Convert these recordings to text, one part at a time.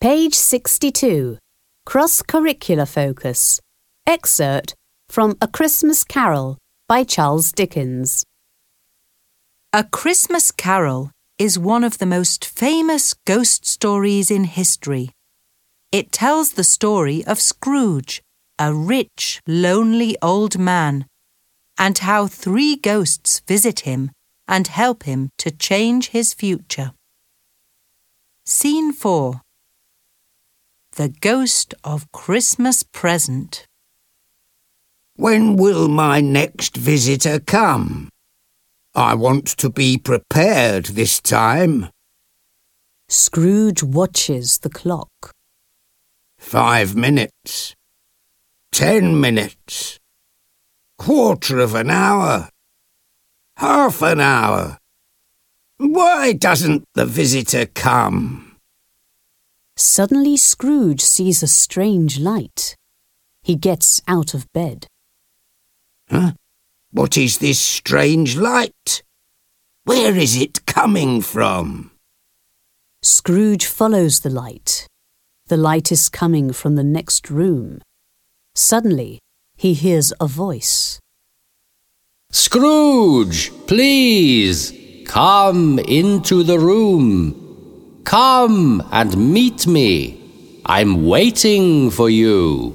Page 62. Cross-curricular focus. Excerpt from A Christmas Carol by Charles Dickens. A Christmas Carol is one of the most famous ghost stories in history. It tells the story of Scrooge, a rich, lonely old man, and how 3 ghosts visit him and help him to change his future. Scene 4. The Ghost of Christmas Present. When will my next visitor come? I want to be prepared this time. Scrooge watches the clock. 5 minutes. 10 minutes. Quarter of an hour. Half an hour. Why doesn't the visitor come? Suddenly Scrooge sees a strange light. He gets out of bed. Huh? What is this strange light? Where is it coming from? Scrooge follows the light. The light is coming from the next room. Suddenly, he hears a voice. Scrooge, please, come into the room. Come and meet me. I'm waiting for you.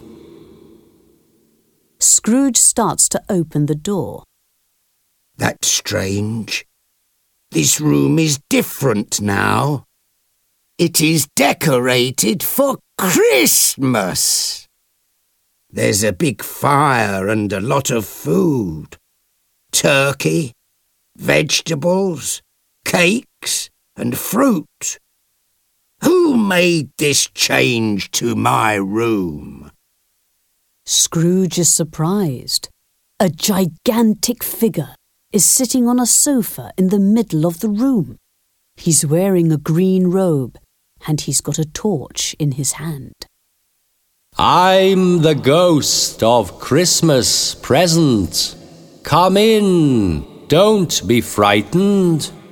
Scrooge starts to open the door. That's strange. This room is different now. It is decorated for Christmas. There's a big fire and a lot of food. Turkey, vegetables, cakes and fruit. Who made this change to my room? Scrooge is surprised. A gigantic figure is sitting on a sofa in the middle of the room. He's wearing a green robe and he's got a torch in his hand. I'm the ghost of Christmas present. Come in, don't be frightened.